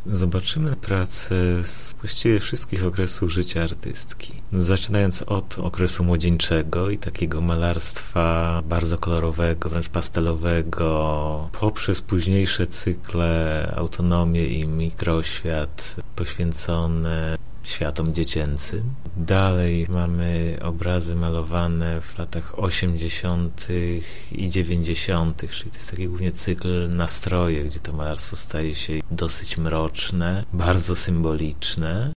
Zobaczymy pracę z właściwie wszystkich okresów życia artystki. Zaczynając od okresu młodzieńczego i takiego malarstwa bardzo kolorowego, wręcz pastelowego, poprzez późniejsze cykle Autonomię i Mikroświat poświęcone światom dziecięcym. Dalej mamy obrazy malowane w latach 80. i 90., czyli to jest taki głównie cykl nastroje, gdzie to malarstwo staje się dosyć mroczne, bardzo symboliczne.